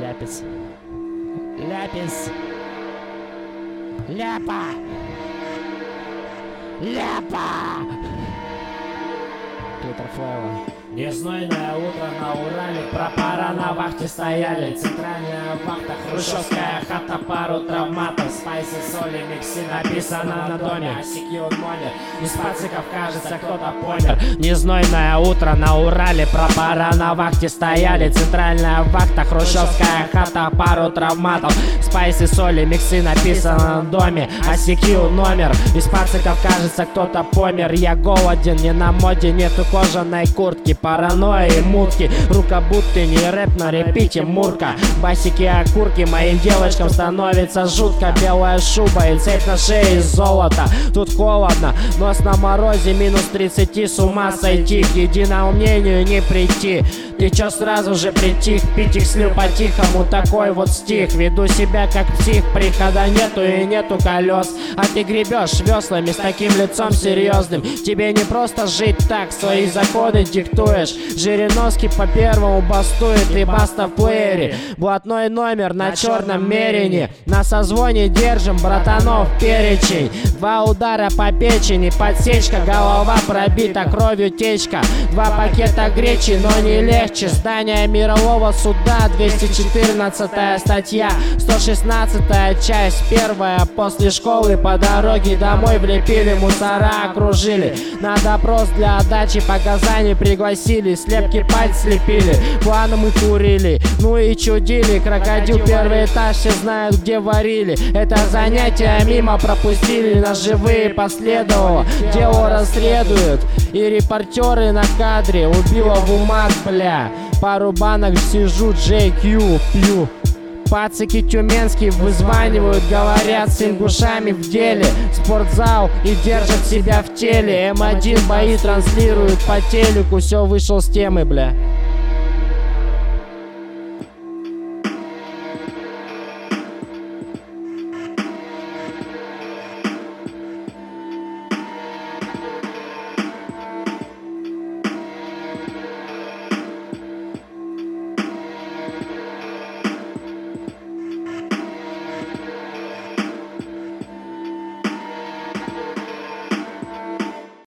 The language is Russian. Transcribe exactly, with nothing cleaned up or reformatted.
Ляпис. Ляпис. Ляпа. Ляпа. Клитор Флэва. Незнойное утро на Урале, пропара на вахте стояли. Центральная вахта, хрущевская хата, пару травматов. Спайсы, соли, миксы, написано на доме. Осекью номер, из пациков кажется кто-то помер. Незнойное утро на Урале, пропара на вахте стояли. Центральная вахта, хрущевская хата, пару травматов. Спайсы, соли, миксы, написано на доме. Осекью номер, из пациков кажется кто-то помер. Я голоден, не на моде, нету кожаной куртки. Паранойя и мутки, рука будто не рэп, на репите мурка. Басики, окурки, моим девочкам становится жутко. Белая шуба и цепь на шее из золота. Тут холодно, нос на морозе, минус тридцати, с ума сойти. К единому мнению не прийти. Ты чё сразу же притих, пить их слил по-тихому, такой вот стих. Веду себя как псих, прихода нету и нету колес. А ты гребешь веслами с таким лицом серьезным. Тебе не просто жить так, свои законы диктуешь. Жириновский по первому бастует и баста в плеере. Блатной номер на черном мерине. На созвоне держим, братанов, перечень. Два удара по печени, подсечка, голова пробита, кровью течка. Два пакета гречи, но не легче. Здание мирового суда, двести четырнадцатая статья, сто шестнадцатая часть, первая. После школы по дороге домой влепили, мусора окружили. На допрос для отдачи показаний пригласили. Слепки пальцы слепили, планы мы курили, ну и чудили. Крокодил первый этаж, все знают где варили. Это занятие мимо пропустили, на живые последовало. Дело расследуют и репортеры на кадре. Убила в умах, бля. Пару банок сижу, джей кью пью. Пацики тюменские вызванивают, говорят с ингушами в деле. Спортзал и держат себя в теле. эм один бои транслируют по телеку. Все, вышел с темы, бля.